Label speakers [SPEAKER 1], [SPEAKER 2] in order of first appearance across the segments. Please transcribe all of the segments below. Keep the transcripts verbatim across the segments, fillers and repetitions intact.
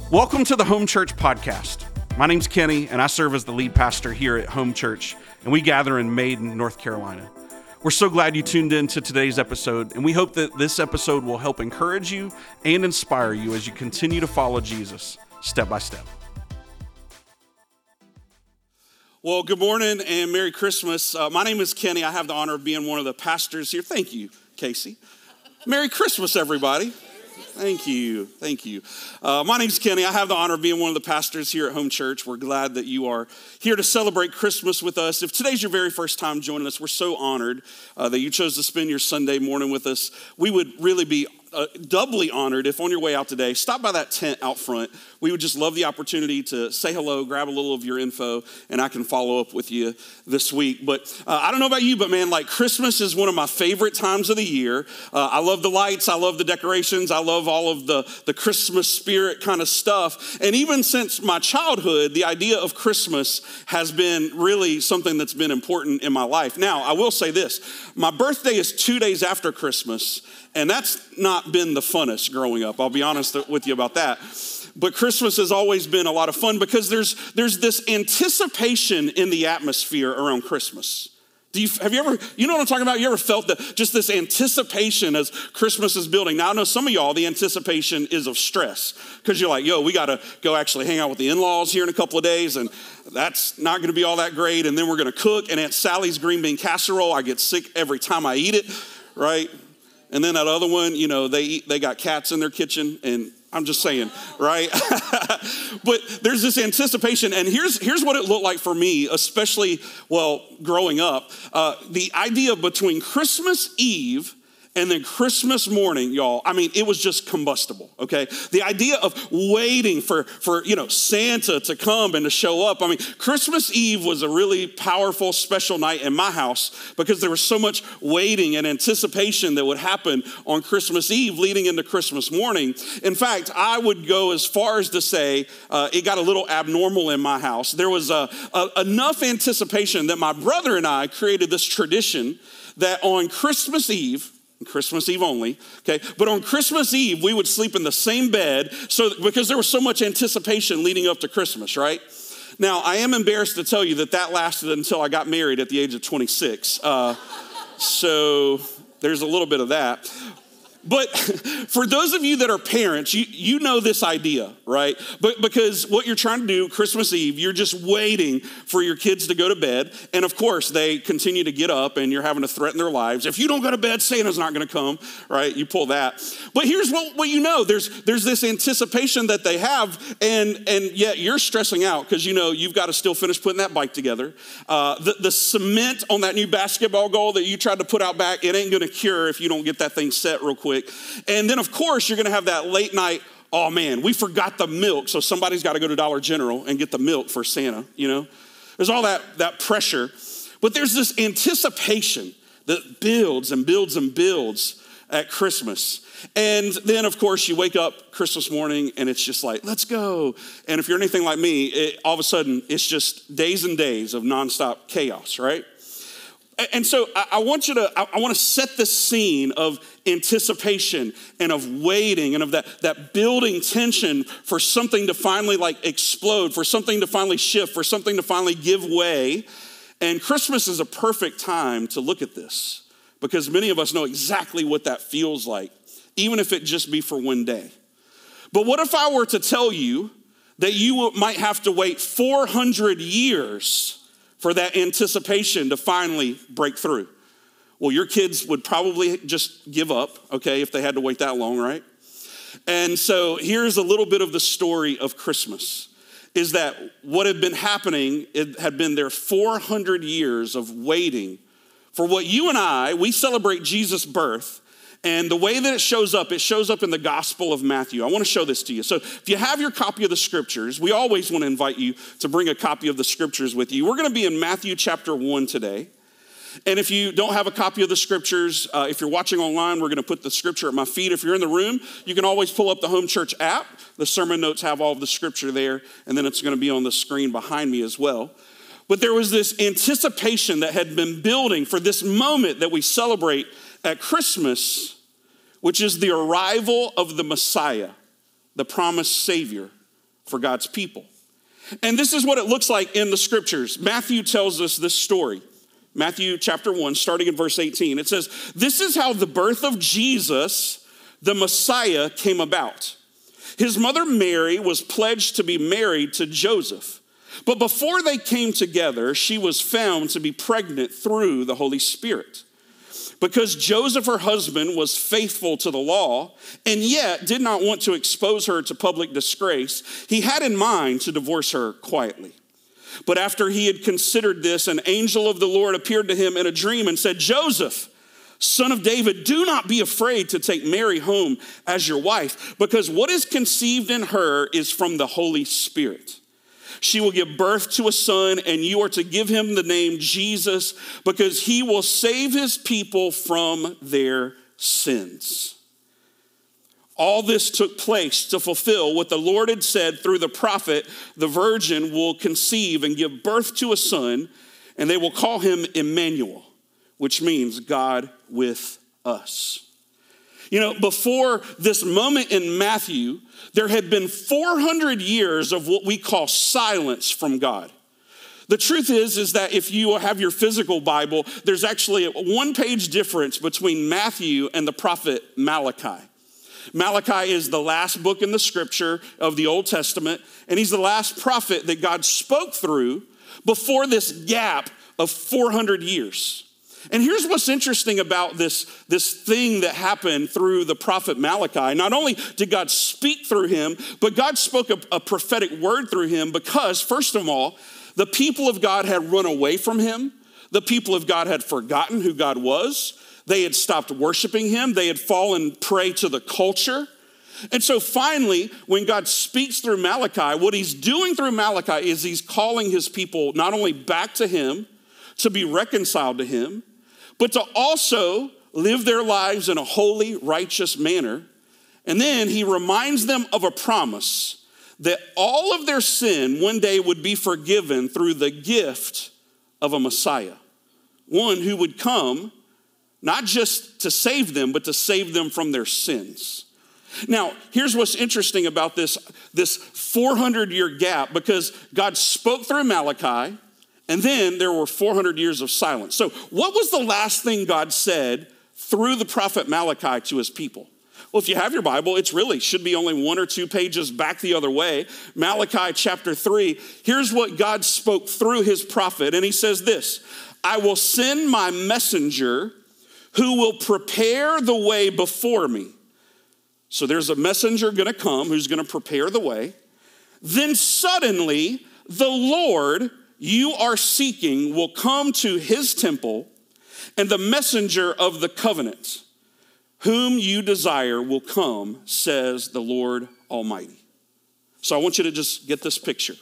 [SPEAKER 1] Welcome to the Home Church Podcast. My name's Kenny, and I serve as the lead pastor here at Home Church, and we gather in Maiden, North Carolina. We're so glad you tuned in to today's episode, and we hope that this episode will help encourage you and inspire you as you continue to follow Jesus step by step. Well, good morning and Merry Christmas. Uh, my name is Kenny. I have the honor of being one of the pastors here. Thank you, Casey. Merry Christmas, everybody. Thank you. Thank you. Uh, my name's Kenny. I have the honor of being one of the pastors here at Home Church. We're glad that you are here to celebrate Christmas with us. If today's your very first time joining us, we're so honored uh, that you chose to spend your Sunday morning with us. We would really be uh, doubly honored if on your way out today, stop by that tent out front. We would just love the opportunity to say hello, grab a little of your info, and I can follow up with you this week. But uh, I don't know about you, but man, like Christmas is one of my favorite times of the year. Uh, I love the lights. I love the decorations. I love all of the, the Christmas spirit kind of stuff. And even since my childhood, the idea of Christmas has been really something that's been important in my life. Now, I will say this. My birthday is two days after Christmas, and that's not been the funnest growing up. I'll be honest with you about that. But Christmas has always been a lot of fun because there's there's this anticipation in the atmosphere around Christmas. Do you, have you ever, you know what I'm talking about? You ever felt that just this anticipation as Christmas is building? Now, I know some of y'all, the anticipation is of stress because you're like, yo, we got to go actually hang out with the in-laws here in a couple of days, and that's not going to be all that great. And then we're going to cook, and Aunt Sally's green bean casserole, I get sick every time I eat it, right? And then that other one, you know, they eat, they got cats in their kitchen, and I'm just saying, right? But there's this anticipation, and here's here's what it looked like for me, especially, well, growing up. Uh, the idea between Christmas Eve and then Christmas morning, y'all, I mean, it was just combustible, okay? The idea of waiting for, for, you know, Santa to come and to show up. I mean, Christmas Eve was a really powerful, special night in my house because there was so much waiting and anticipation that would happen on Christmas Eve leading into Christmas morning. In fact, I would go as far as to say uh, it got a little abnormal in my house. There was uh, uh, enough anticipation that my brother and I created this tradition that on Christmas Eve, Christmas Eve only, okay? But on Christmas Eve, we would sleep in the same bed so because there was so much anticipation leading up to Christmas, right? Now, I am embarrassed to tell you that that lasted until I got married at the age of twenty-six. Uh, so there's a little bit of that. But for those of you that are parents, you, you know this idea, right? But because what you're trying to do Christmas Eve, you're just waiting for your kids to go to bed. And of course, they continue to get up and you're having to threaten their lives. If you don't go to bed, Santa's not going to come, right? You pull that. But here's what, what you know. There's there's this anticipation that they have, and, and yet you're stressing out because you know you've got to still finish putting that bike together. Uh, the, the cement on that new basketball goal that you tried to put out back, it ain't going to cure if you don't get that thing set real quick. And then, of course, you're going to have that late night, oh, man, we forgot the milk, so somebody's got to go to Dollar General and get the milk for Santa, you know? There's all that, that pressure. But there's this anticipation that builds and builds and builds at Christmas. And then, of course, you wake up Christmas morning, and it's just like, let's go. And if you're anything like me, it, all of a sudden, it's just days and days of nonstop chaos, right? And so I want you to, I want to set the scene of anticipation and of waiting and of that, that building tension for something to finally like explode, for something to finally shift, for something to finally give way. And Christmas is a perfect time to look at this because many of us know exactly what that feels like, even if it just be for one day. But what if I were to tell you that you might have to wait four hundred years for that anticipation to finally break through? Well, your kids would probably just give up, okay, if they had to wait that long, right? And so here's a little bit of the story of Christmas, is that what had been happening, it had been there four hundred years of waiting for what you and I, we celebrate Jesus' birth. And the way that it shows up, it shows up in the Gospel of Matthew. I want to show this to you. So if you have your copy of the scriptures, we always want to invite you to bring a copy of the scriptures with you. We're going to be in Matthew chapter one today. And if you don't have a copy of the scriptures, uh, if you're watching online, we're going to put the scripture at my feet. If you're in the room, you can always pull up the Home Church app. The sermon notes have all of the scripture there, and then it's going to be on the screen behind me as well. But there was this anticipation that had been building for this moment that we celebrate at Christmas, which is the arrival of the Messiah, the promised Savior for God's people. And this is what it looks like in the scriptures. Matthew tells us this story. Matthew chapter one, starting in verse eighteen. It says, "This is how the birth of Jesus, the Messiah, came about. His mother Mary was pledged to be married to Joseph. But before they came together, she was found to be pregnant through the Holy Spirit. Because Joseph, her husband, was faithful to the law and yet did not want to expose her to public disgrace, he had in mind to divorce her quietly. But after he had considered this, an angel of the Lord appeared to him in a dream and said, 'Joseph, son of David, do not be afraid to take Mary home as your wife, because what is conceived in her is from the Holy Spirit. She will give birth to a son, and you are to give him the name Jesus, because he will save his people from their sins.' All this took place to fulfill what the Lord had said through the prophet, 'The virgin will conceive and give birth to a son, and they will call him Emmanuel,' which means God with us." You know, before this moment in Matthew, there had been four hundred years of what we call silence from God. The truth is, is that if you have your physical Bible, there's actually a one-page difference between Matthew and the prophet Malachi. Malachi is the last book in the scripture of the Old Testament, and he's the last prophet that God spoke through before this gap of four hundred years. And here's what's interesting about this, this thing that happened through the prophet Malachi. Not only did God speak through him, but God spoke a, a prophetic word through him because, first of all, the people of God had run away from him. The people of God had forgotten who God was. They had stopped worshiping him. They had fallen prey to the culture. And so finally, when God speaks through Malachi, what he's doing through Malachi is he's calling his people not only back to him, to be reconciled to him, but to also live their lives in a holy, righteous manner. And then he reminds them of a promise that all of their sin one day would be forgiven through the gift of a Messiah, one who would come not just to save them, but to save them from their sins. Now, here's what's interesting about this, this four hundred year gap, because God spoke through Malachi, and then there were four hundred years of silence. So what was the last thing God said through the prophet Malachi to his people? Well, if you have your Bible, it's really should be only one or two pages back the other way. Malachi chapter three, here's what God spoke through his prophet. And he says this, "I will send my messenger who will prepare the way before me." So there's a messenger gonna come who's gonna prepare the way. "Then suddenly the Lord you are seeking will come to his temple, and the messenger of the covenant whom you desire will come, says the Lord Almighty." So I want you to just get this picture.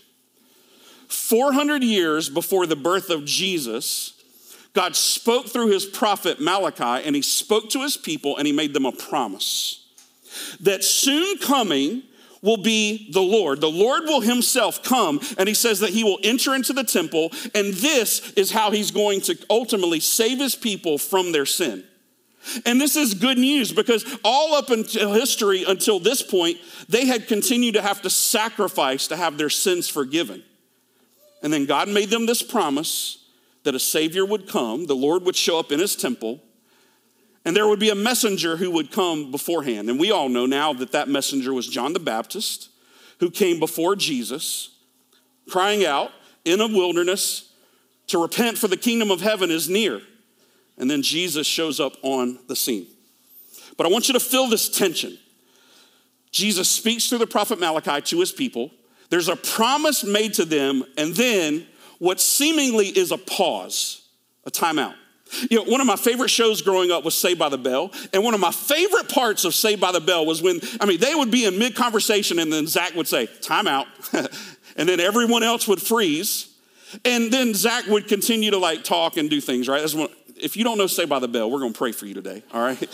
[SPEAKER 1] four hundred years before the birth of Jesus, God spoke through his prophet Malachi, and he spoke to his people, and he made them a promise that soon coming will be the Lord. The Lord will himself come, and he says that he will enter into the temple, and this is how he's going to ultimately save his people from their sin. And this is good news because all up until history, until this point, they had continued to have to sacrifice to have their sins forgiven. And then God made them this promise that a Savior would come, the Lord would show up in his temple, and there would be a messenger who would come beforehand. And we all know now that that messenger was John the Baptist, who came before Jesus, crying out in a wilderness to repent, for the kingdom of heaven is near. And then Jesus shows up on the scene. But I want you to feel this tension. Jesus speaks through the prophet Malachi to his people. There's a promise made to them, and then what seemingly is a pause, a timeout. You know, one of my favorite shows growing up was Saved by the Bell. And one of my favorite parts of Saved by the Bell was when, I mean, they would be in mid-conversation and then Zach would say, "Time out." And then everyone else would freeze. And then Zach would continue to like talk and do things, right? That's one, if you don't know Saved by the Bell, we're going to pray for you today, all right?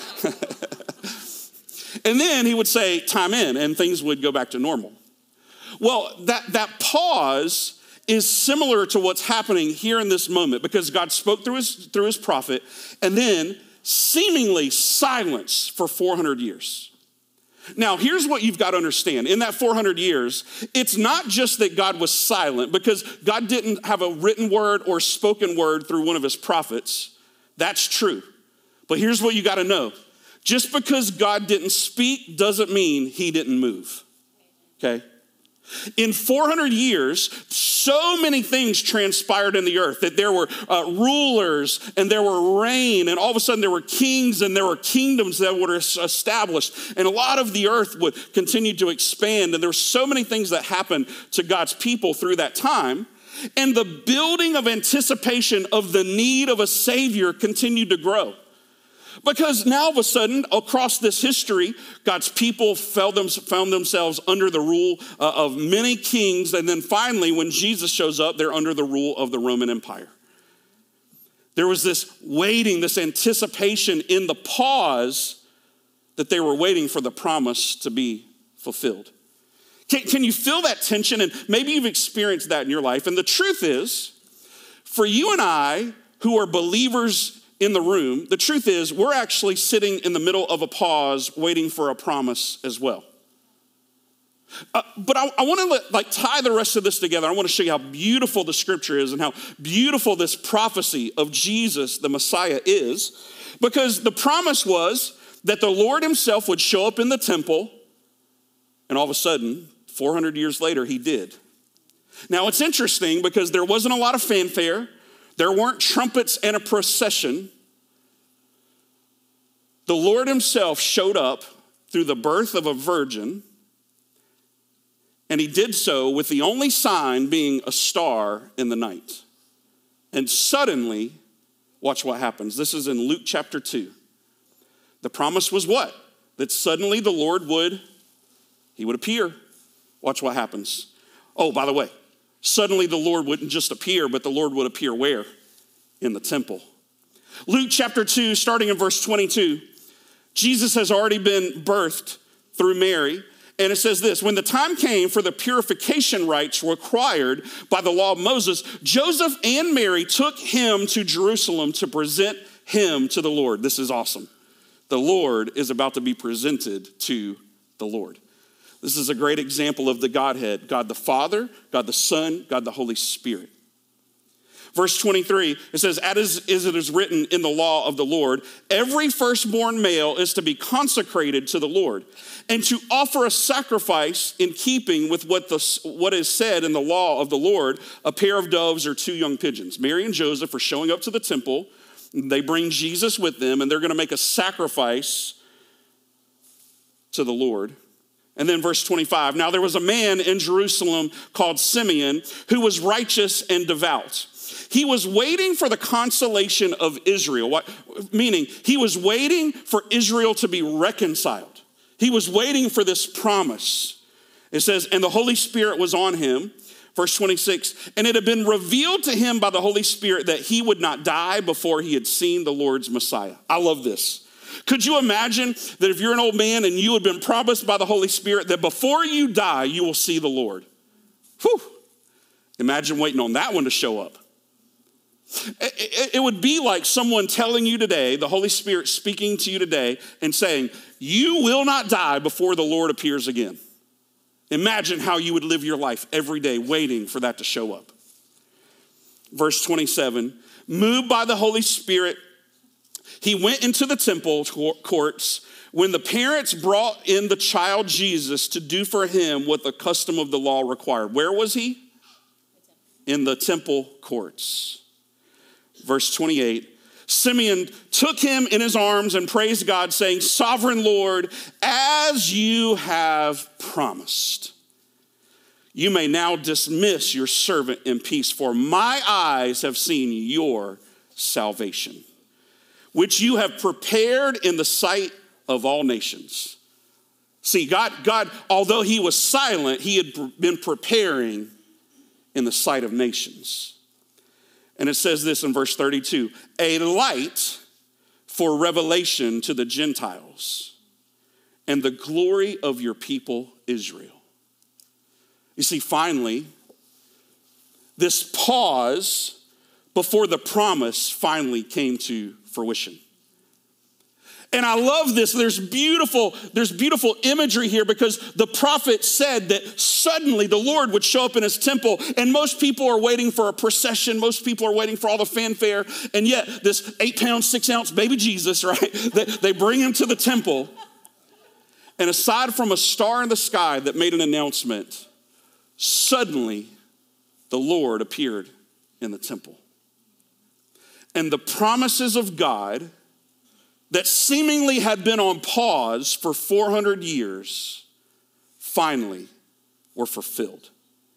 [SPEAKER 1] And then he would say, "Time in," and things would go back to normal. Well, that, that pause is similar to what's happening here in this moment, because God spoke through his, through his prophet and then seemingly silence for four hundred years. Now, here's what you've got to understand. In that four hundred years, it's not just that God was silent, because God didn't have a written word or spoken word through one of his prophets. That's true. But here's what you got to know. Just because God didn't speak doesn't mean he didn't move, okay? In four hundred years, so many things transpired in the earth that there were uh, rulers and there were reign, and all of a sudden there were kings and there were kingdoms that were established, and a lot of the earth would continue to expand, and there were so many things that happened to God's people through that time, and the building of anticipation of the need of a Savior continued to grow. Because now all of a sudden, across this history, God's people found themselves under the rule of many kings. And then finally, when Jesus shows up, they're under the rule of the Roman Empire. There was this waiting, this anticipation in the pause that they were waiting for the promise to be fulfilled. Can, can you feel that tension? And maybe you've experienced that in your life. And the truth is, for you and I who are believers in the room, the truth is we're actually sitting in the middle of a pause waiting for a promise as well. Uh, but I, I want to like tie the rest of this together. I want to show you how beautiful the scripture is and how beautiful this prophecy of Jesus, the Messiah, is. Because the promise was that the Lord himself would show up in the temple, and all of a sudden, four hundred years later, he did. Now it's interesting because there wasn't a lot of fanfare. There weren't trumpets and a procession. The Lord himself showed up through the birth of a virgin, and he did so with the only sign being a star in the night. And suddenly, watch what happens. This is in Luke chapter two. The promise was what? That suddenly the Lord would, he would appear. Watch what happens. Oh, by the way, suddenly the Lord wouldn't just appear, but the Lord would appear where? In the temple. Luke chapter two, starting in verse twenty-two, Jesus has already been birthed through Mary. And it says this: when the time came for the purification rites required by the law of Moses, Joseph and Mary took him to Jerusalem to present him to the Lord. This is awesome. The Lord is about to be presented to the Lord. This is a great example of the Godhead, God the Father, God the Son, God the Holy Spirit. Verse twenty-three, it says, as it is written in the law of the Lord, every firstborn male is to be consecrated to the Lord and to offer a sacrifice in keeping with what, the, what is said in the law of the Lord, a pair of doves or two young pigeons. Mary and Joseph are showing up to the temple. They bring Jesus with them, and they're going to make a sacrifice to the Lord. And then verse twenty-five, now there was a man in Jerusalem called Simeon who was righteous and devout. He was waiting for the consolation of Israel, what, meaning he was waiting for Israel to be reconciled. He was waiting for this promise. It says, and the Holy Spirit was on him. Verse twenty-six, and it had been revealed to him by the Holy Spirit that he would not die before he had seen the Lord's Messiah. I love this. Could you imagine that if you're an old man and you had been promised by the Holy Spirit that before you die, you will see the Lord? Whew. Imagine waiting on that one to show up. It would be like someone telling you today, the Holy Spirit speaking to you today and saying, you will not die before the Lord appears again. Imagine how you would live your life every day waiting for that to show up. Verse twenty-seven, moved by the Holy Spirit, he went into the temple courts when the parents brought in the child Jesus to do for him what the custom of the law required. Where was he? In the temple courts. Verse twenty-eight, Simeon took him in his arms and praised God, saying, Sovereign Lord, as you have promised, you may now dismiss your servant in peace, for my eyes have seen your salvation, which you have prepared in the sight of all nations. See, God, God, although he was silent, he had been preparing in the sight of nations. And it says this in verse thirty-two, a light for revelation to the Gentiles and the glory of your people Israel. You see, finally, this pause before the promise finally came to fruition. And I love this. There's beautiful, there's beautiful imagery here because the prophet said that suddenly the Lord would show up in his temple, and most people are waiting for a procession. Most people are waiting for all the fanfare. And yet this eight pound, six ounce baby Jesus, right? They, they bring him to the temple. And aside from a star in the sky that made an announcement, suddenly the Lord appeared in the temple. And the promises of God that seemingly had been on pause for four hundred years, finally were fulfilled.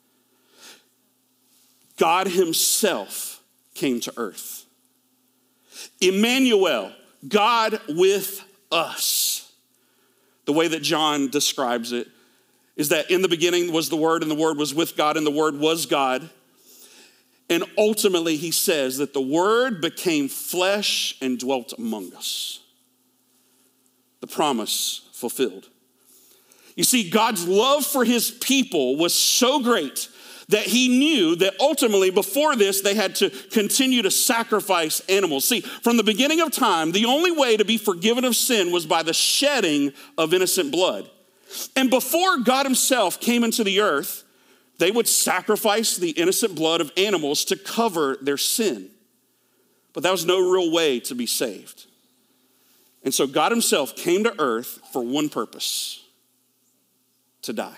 [SPEAKER 1] God himself came to earth. Emmanuel, God with us. The way that John describes it is that in the beginning was the Word, and the Word was with God, and the Word was God. And ultimately he says that the Word became flesh and dwelt among us. The promise fulfilled. You see, God's love for his people was so great that he knew that ultimately before this, they had to continue to sacrifice animals. See, from the beginning of time, the only way to be forgiven of sin was by the shedding of innocent blood. And before God himself came into the earth, they would sacrifice the innocent blood of animals to cover their sin. But that was no real way to be saved. And so God himself came to earth for one purpose: to die.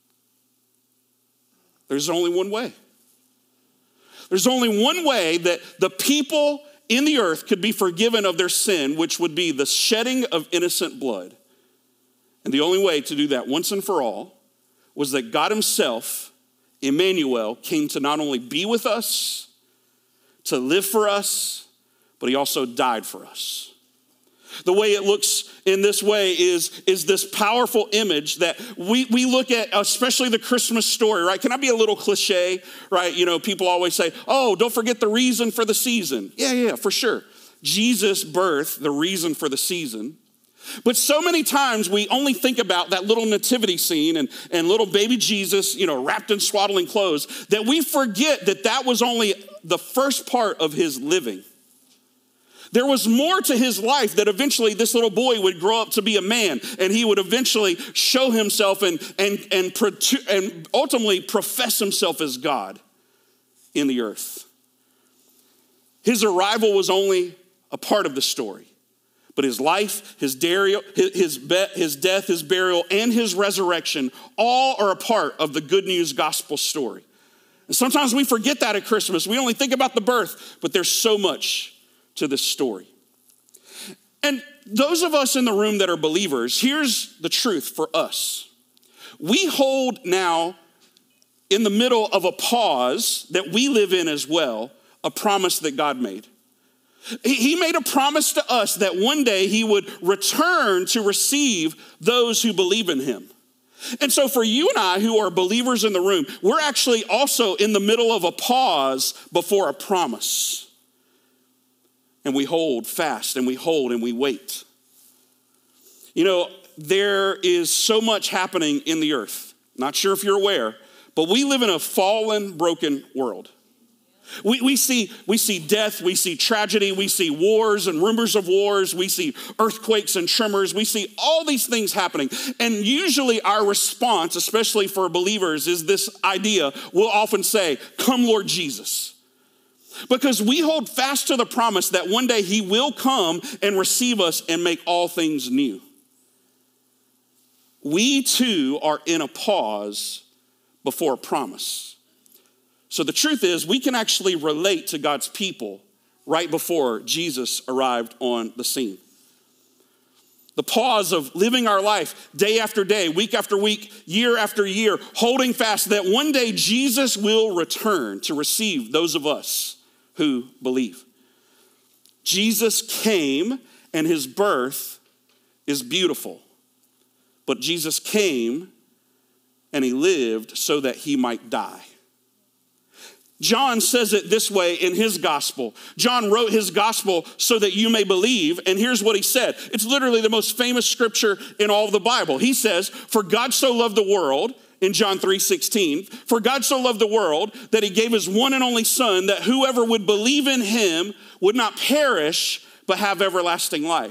[SPEAKER 1] There's only one way. There's only one way that the people in the earth could be forgiven of their sin, which would be the shedding of innocent blood. And the only way to do that once and for all was that God himself, Emmanuel, came to not only be with us, to live for us, but he also died for us. The way it looks in this way is, is this powerful image that we, we look at, especially the Christmas story, right? Can I be a little cliche, right? You know, people always say, oh, don't forget the reason for the season. Yeah, yeah, for sure. Jesus' birth, the reason for the season. But so many times we only think about that little nativity scene and, and little baby Jesus, you know, wrapped in swaddling clothes, that we forget that that was only the first part of his living. There was more to his life, that eventually this little boy would grow up to be a man, and he would eventually show himself and, and, and, and ultimately profess himself as God in the earth. His arrival was only a part of the story, but his life, his, burial, his, his, his death, his burial, and his resurrection all are a part of the good news gospel story. And sometimes we forget that at Christmas. We only think about the birth, but there's so much to this story. And those of us in the room that are believers, here's the truth for us. We hold now, in the middle of a pause that we live in as well, a promise that God made. He made a promise to us that one day he would return to receive those who believe in him. And so for you and I who are believers in the room, we're actually also in the middle of a pause before a promise. And we hold fast and we hold and we wait. You know, there is so much happening in the earth. Not sure if you're aware, but we live in a fallen, broken world. We, we, see, we see death, we see tragedy, we see wars and rumors of wars, we see earthquakes and tremors, we see all these things happening. And usually our response, especially for believers, is this idea. We'll often say, "Come, Lord Jesus." Because we hold fast to the promise that one day he will come and receive us and make all things new. We too are in a pause before a promise. So the truth is, we can actually relate to God's people right before Jesus arrived on the scene. The pause of living our life day after day, week after week, year after year, holding fast that one day Jesus will return to receive those of us who believe. Jesus came and his birth is beautiful. But Jesus came and he lived so that he might die. John says it this way in his gospel. John wrote his gospel so that you may believe. And here's what he said. It's literally the most famous scripture in all of the Bible. He says, "For God so loved the world," in John three sixteen, "for God so loved the world that he gave his one and only son, that whoever would believe in him would not perish, but have everlasting life."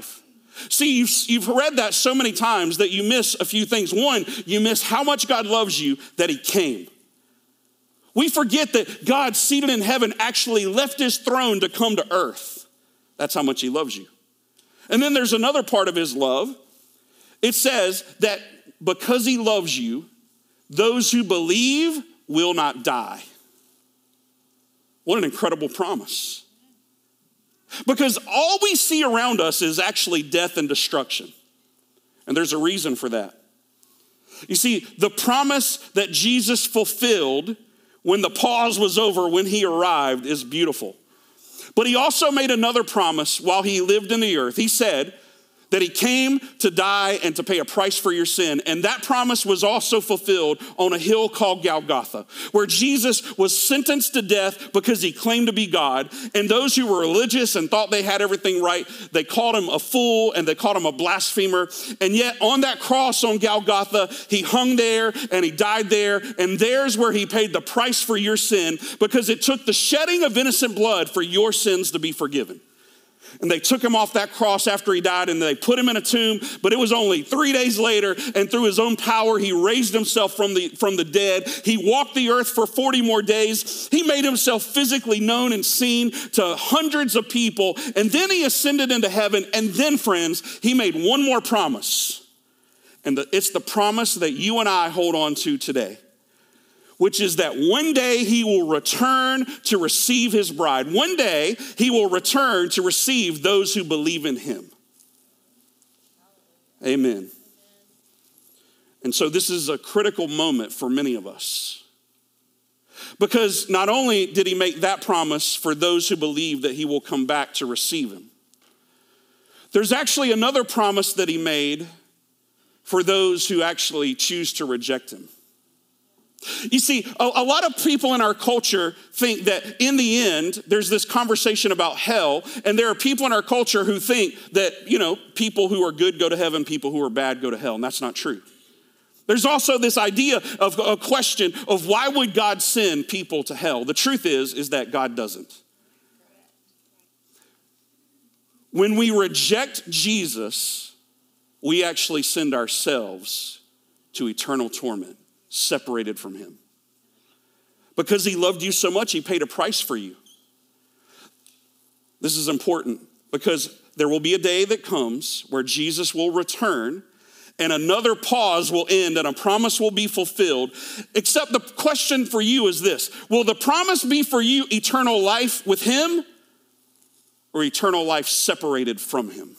[SPEAKER 1] See, you've, you've read that so many times that you miss a few things. One, you miss how much God loves you that he came. We forget that God, seated in heaven, actually left his throne to come to earth. That's how much he loves you. And then there's another part of his love. It says that because he loves you, those who believe will not die. What an incredible promise. Because all we see around us is actually death and destruction. And there's a reason for that. You see, the promise that Jesus fulfilled when the pause was over, when he arrived, is beautiful. But he also made another promise while he lived in the earth. He said that he came to die and to pay a price for your sin. And that promise was also fulfilled on a hill called Golgotha, where Jesus was sentenced to death because he claimed to be God. And those who were religious and thought they had everything right, they called him a fool and they called him a blasphemer. And yet on that cross on Golgotha, he hung there and he died there. And there's where he paid the price for your sin, because it took the shedding of innocent blood for your sins to be forgiven. And they took him off that cross after he died and they put him in a tomb. But it was only three days later, and through his own power, he raised himself from the, from the dead. He walked the earth for forty more days. He made himself physically known and seen to hundreds of people. And then he ascended into heaven. And then, friends, he made one more promise. And the, it's the promise that you and I hold on to today, which is that one day he will return to receive his bride. One day he will return to receive those who believe in him. Amen. And so this is a critical moment for many of us, because not only did he make that promise for those who believe that he will come back to receive him, there's actually another promise that he made for those who actually choose to reject him. You see, a, a lot of people in our culture think that in the end, there's this conversation about hell, and there are people in our culture who think that, you know, people who are good go to heaven, people who are bad go to hell, and that's not true. There's also this idea of a question of why would God send people to hell? The truth is, is that God doesn't. When we reject Jesus, we actually send ourselves to eternal torment, separated from him. Because he loved you so much, he paid a price for you. This is important because there will be a day that comes where Jesus will return and another pause will end and a promise will be fulfilled. Except the question for you is this: will the promise be for you eternal life with him or eternal life separated from him?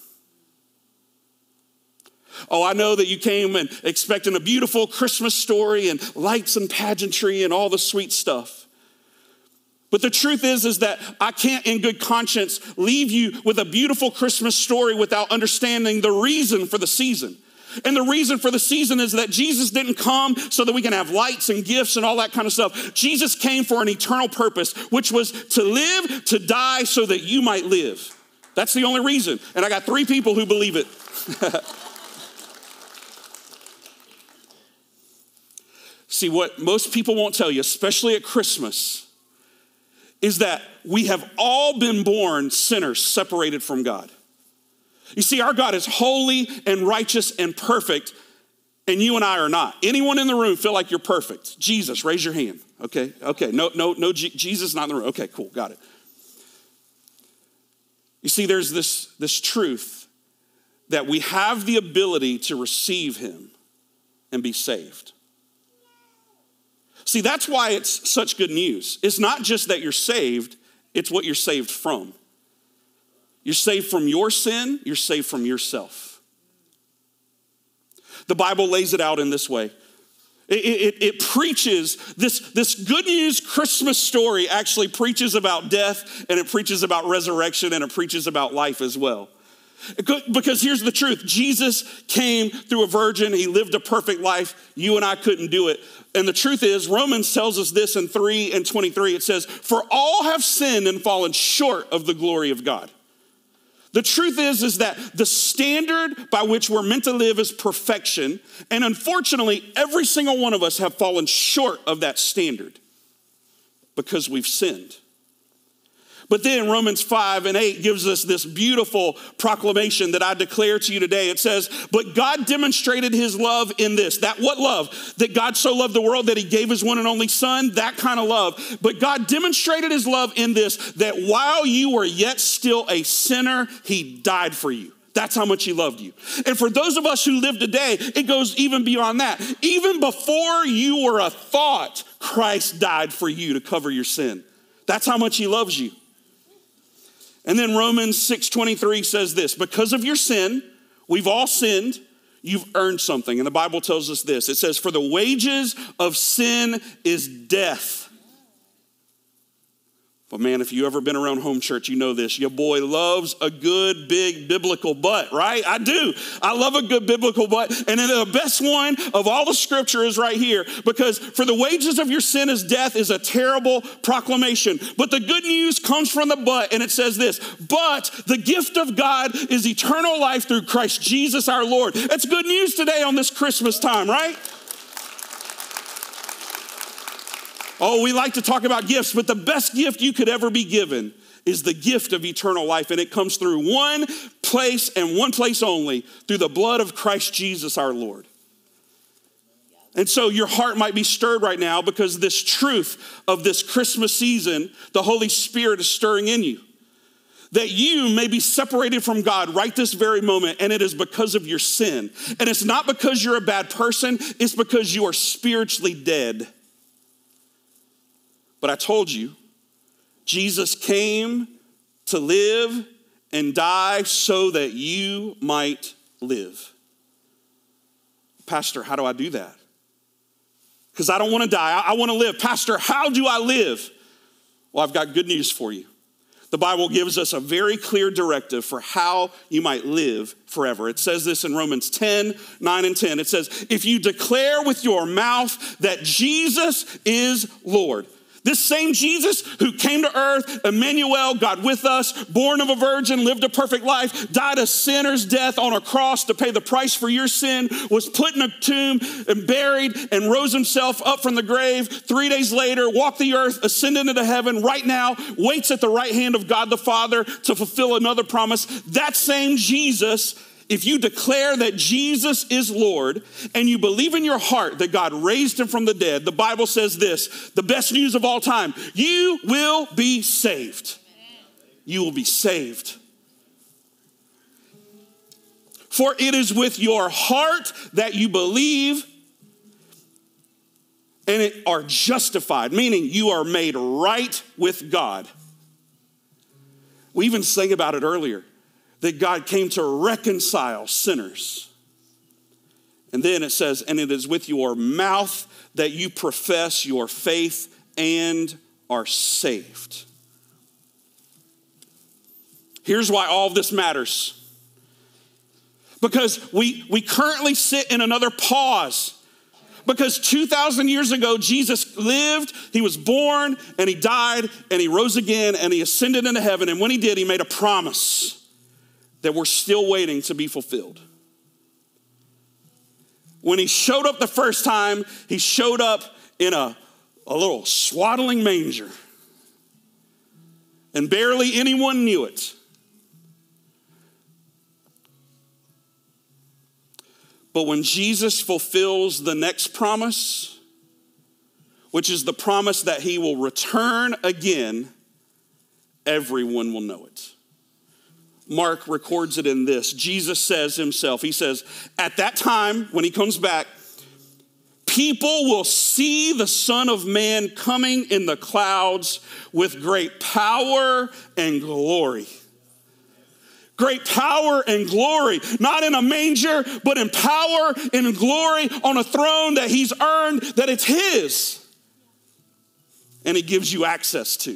[SPEAKER 1] Oh, I know that you came and expecting a beautiful Christmas story and lights and pageantry and all the sweet stuff. But the truth is, is that I can't in good conscience leave you with a beautiful Christmas story without understanding the reason for the season. And the reason for the season is that Jesus didn't come so that we can have lights and gifts and all that kind of stuff. Jesus came for an eternal purpose, which was to live, to die so that you might live. That's the only reason. And I got three people who believe it. See, what most people won't tell you, especially at Christmas, is that we have all been born sinners separated from God. You see, our God is holy and righteous and perfect, and you and I are not. Anyone in the room feel like you're perfect? Jesus, raise your hand. Okay, okay, no, no, no, G- Jesus not in the room. Okay, cool, got it. You see, there's this, this truth that we have the ability to receive him and be saved. See, that's why it's such good news. It's not just that you're saved, it's what you're saved from. You're saved from your sin, you're saved from yourself. The Bible lays it out in this way. It, it, it preaches, this, this good news Christmas story actually preaches about death, and it preaches about resurrection, and it preaches about life as well. Because here's the truth. Jesus came through a virgin. He lived a perfect life. You and I couldn't do it. And the truth is, Romans tells us this in three and twenty-three. It says, for all have sinned and fallen short of the glory of God. The truth is, is that the standard by which we're meant to live is perfection. And unfortunately, every single one of us have fallen short of that standard because we've sinned. But then Romans five and eight gives us this beautiful proclamation that I declare to you today. It says, but God demonstrated his love in this. That what love? That God so loved the world that he gave his one and only son, that kind of love. But God demonstrated his love in this, that while you were yet still a sinner, he died for you. That's how much he loved you. And for those of us who live today, it goes even beyond that. Even before you were a thought, Christ died for you to cover your sin. That's how much he loves you. And then Romans six twenty-three says this, because of your sin, we've all sinned, you've earned something. And the Bible tells us this. It says, for the wages of sin is death. But man, if you ever been around home church, you know this. Your boy loves a good, big biblical butt, right? I do. I love a good biblical butt. And then the best one of all the scripture is right here. Because for the wages of your sin is death is a terrible proclamation. But the good news comes from the but, and it says this. But the gift of God is eternal life through Christ Jesus our Lord. That's good news today on this Christmas time, right? Oh, we like to talk about gifts, but the best gift you could ever be given is the gift of eternal life. And it comes through one place and one place only, through the blood of Christ Jesus our Lord. And so your heart might be stirred right now because this truth of this Christmas season, the Holy Spirit is stirring in you. That you may be separated from God right this very moment, and it is because of your sin. And it's not because you're a bad person, it's because you are spiritually dead. But I told you, Jesus came to live and die so that you might live. Pastor, how do I do that? Because I don't want to die. I, I want to live. Pastor, how do I live? Well, I've got good news for you. The Bible gives us a very clear directive for how you might live forever. It says this in Romans ten, nine and ten. It says, if you declare with your mouth that Jesus is Lord. This same Jesus who came to earth, Emmanuel, God with us, born of a virgin, lived a perfect life, died a sinner's death on a cross to pay the price for your sin, was put in a tomb and buried and rose himself up from the grave. Three days later, walked the earth, ascended into heaven, right now waits at the right hand of God the Father to fulfill another promise. That same Jesus, if you declare that Jesus is Lord and you believe in your heart that God raised him from the dead, the Bible says this, the best news of all time, you will be saved. You will be saved. For it is with your heart that you believe and it are justified, meaning you are made right with God. We even sang about it earlier. That God came to reconcile sinners. And then it says, and it is with your mouth that you profess your faith and are saved. Here's why all of this matters. Because we, we currently sit in another pause. Because two thousand years ago, Jesus lived, he was born, and he died, and he rose again, and he ascended into heaven. And when he did, he made a promise that we're still waiting to be fulfilled. When he showed up the first time, he showed up in a, a little swaddling manger. And barely anyone knew it. But when Jesus fulfills the next promise, which is the promise that he will return again, everyone will know it. Mark records it in this. Jesus says himself, he says, at that time, when he comes back, people will see the Son of Man coming in the clouds with great power and glory. Great power and glory, not in a manger, but in power and in glory on a throne that he's earned, that it's his. And he gives you access to.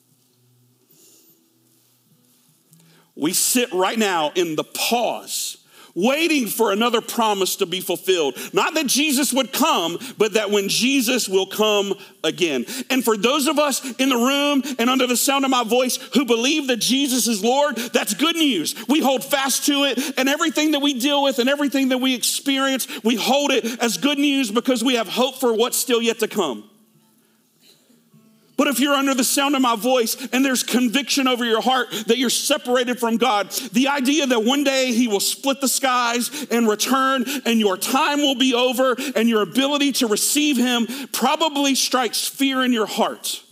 [SPEAKER 1] We sit right now in the pause, waiting for another promise to be fulfilled. Not that Jesus would come, but that when Jesus will come again. And for those of us in the room and under the sound of my voice who believe that Jesus is Lord, that's good news. We hold fast to it, and everything that we deal with and everything that we experience, we hold it as good news because we have hope for what's still yet to come. But if you're under the sound of my voice and there's conviction over your heart that you're separated from God, the idea that one day he will split the skies and return and your time will be over and your ability to receive him probably strikes fear in your heart.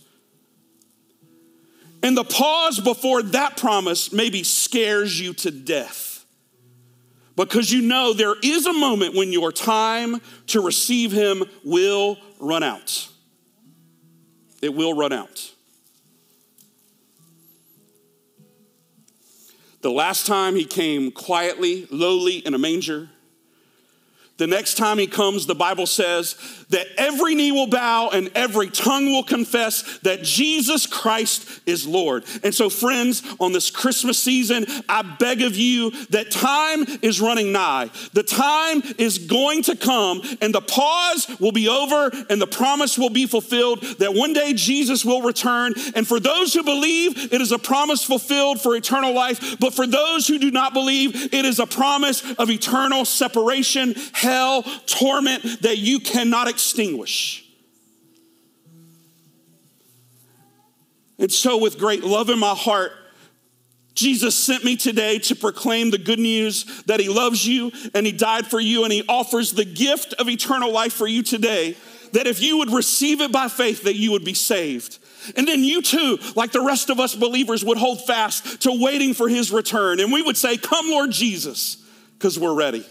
[SPEAKER 1] And the pause before that promise maybe scares you to death, because you know there is a moment when your time to receive him will run out. It will run out. The last time he came quietly, lowly in a manger. The next time he comes, the Bible says that every knee will bow and every tongue will confess that Jesus Christ is Lord. And so friends, on this Christmas season, I beg of you that time is running nigh. The time is going to come and the pause will be over and the promise will be fulfilled that one day Jesus will return. And for those who believe, it is a promise fulfilled for eternal life. But for those who do not believe, it is a promise of eternal separation, hell, torment that you cannot extinguish. And so with great love in my heart, Jesus sent me today to proclaim the good news that he loves you and he died for you and he offers the gift of eternal life for you today, that if you would receive it by faith, that you would be saved. And then you too, like the rest of us believers, would hold fast to waiting for his return. And we would say, come Lord Jesus, because we're ready.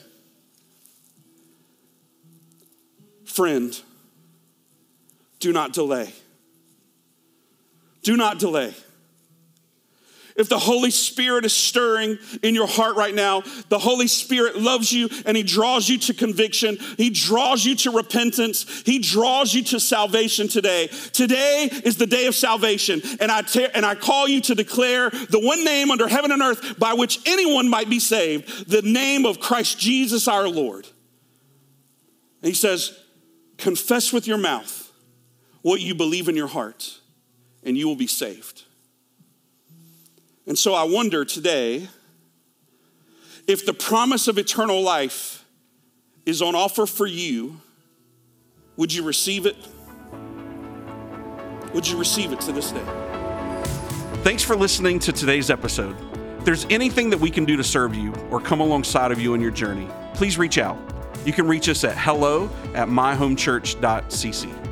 [SPEAKER 1] Friend, do not delay. Do not delay. If the Holy Spirit is stirring in your heart right now, the Holy Spirit loves you and he draws you to conviction. He draws you to repentance. He draws you to salvation today. Today is the day of salvation. And I, te- and I call you to declare the one name under heaven and earth by which anyone might be saved, the name of Christ Jesus our Lord. And he says, confess with your mouth what you believe in your heart, and you will be saved. And so I wonder today, if the promise of eternal life is on offer for you, would you receive it? Would you receive it to this day? Thanks for listening to today's episode. If there's anything that we can do to serve you or come alongside of you in your journey, please reach out. You can reach us at hello at my home church dot c c.